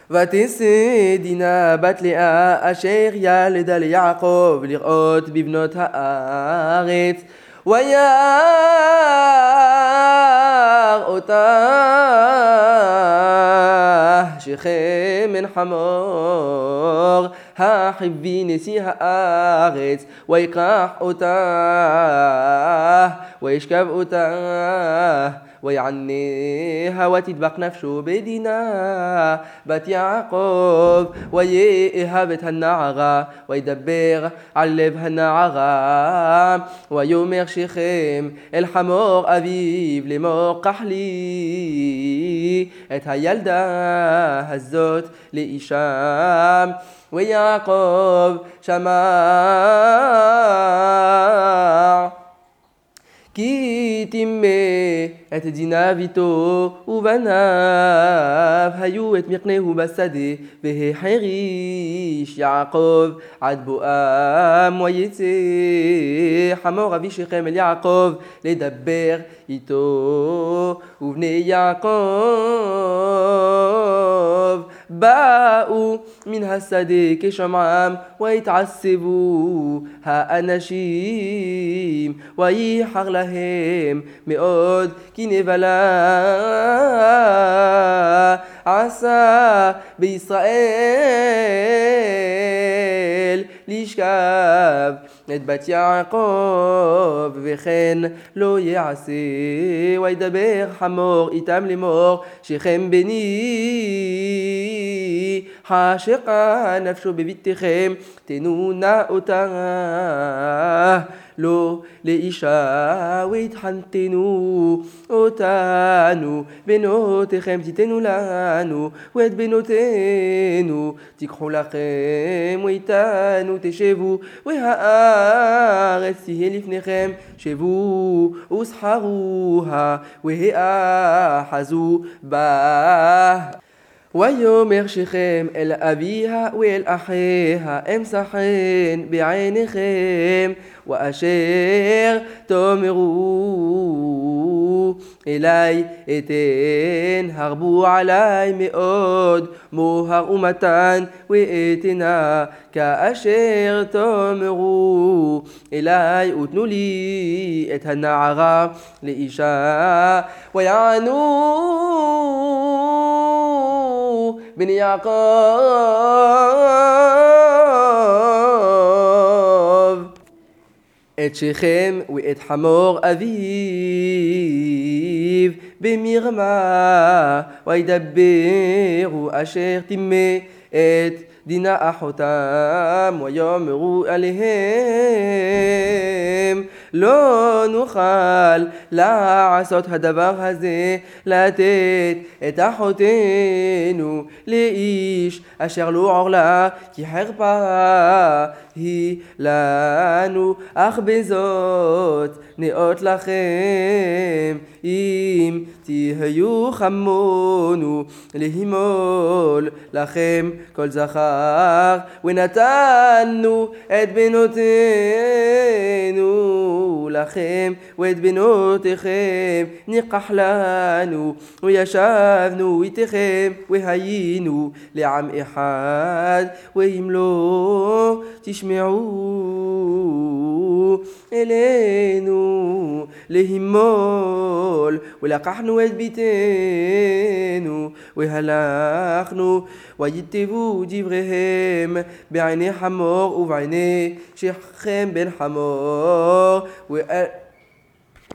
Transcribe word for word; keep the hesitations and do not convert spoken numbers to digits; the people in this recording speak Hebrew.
ותשא דינה בת לאה אשר ילדה ליעקב לראות בבנות הארץ, וירא אותה שכם בן חמור החיבי נשיא הארץ, ויקח אותה וישכב אותה ויעניה ותדבק נפשו בדינה בת יעקב, ויאהב את הנערה וידבר על לב הנערה. ויאמר שכם אל חמור אביו לאמור, קח לי את הילדה הזאת לאישה. ויעקב שמע כי טימא את דינה ביתו ובניו, היו את מקנהו בשדה, והחריש יעקב עד בואם. ויצא חמור אבי שכם אל יעקב לדבר איתו, ובני יעקב באו מן השדה כשמעם, והתעצבו האנשים, וייחר להם מאוד, כי נבלה עשה בישראל לשכב את בת יעקב, וכן לא יעשה. וידבר חמור איתם לאמור, שכם בני חשכה נפשו בביתכם, תנו נא אותה לו לאישה, והתחנתנו אותנו בנותיכם תיתנו לנו, ואת בנותינו תיקחו לכם, ואיתנו תשבו, והארץ תהיה לפניכם, שבו וסחרוה והאחזו בה. ויאמר שכם אל אביה ואל אחיה, אמסחן בעיניכם, ואשר תאמרו אלי אתן, הרבו עלי מאוד מוהר ומתן, ואתנה כאשר תאמרו אלי, ותנו לי את הנערה לאישה. ויענו בני יעקב את שכם ואת חמור אביו במרמה, וידברו אשר טימא את דינה אחותם, ויאמרו עליהם, לא נוכל לעשות הדבר הזה, לתת את אחותנו לאיש אשר לא עורלה, כי חרפה היא לנו, אך בזאת נאות לכם, אם תהיו חמונו להימול לכם כל זכר, ונתנו את בנותינו לכם, ואת בנותיכם ניקח לנו, וישבנו איתכם, והיינו לעם אחד. ואם לא תשמעו אלינו להימול, ולקחנו את ביתנו והלכנו, ויטבו דבריהם בעיני חמור ובעיני שכם בן חמור,